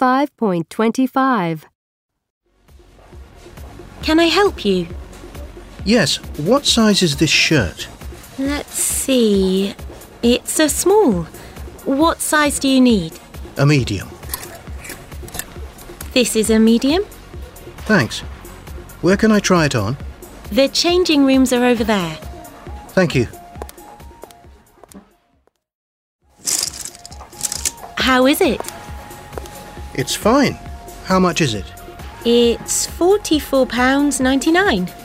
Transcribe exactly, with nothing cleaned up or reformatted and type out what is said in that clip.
five point two five. Can I help you? Yes, what size is this shirt? Let's see. It's a small. What size do you need? A medium. This is a medium. Thanks. Where can I try it on? The changing rooms are over there. Thank you. How is it? It's fine. How much is it? It's forty-four pounds ninety-nine.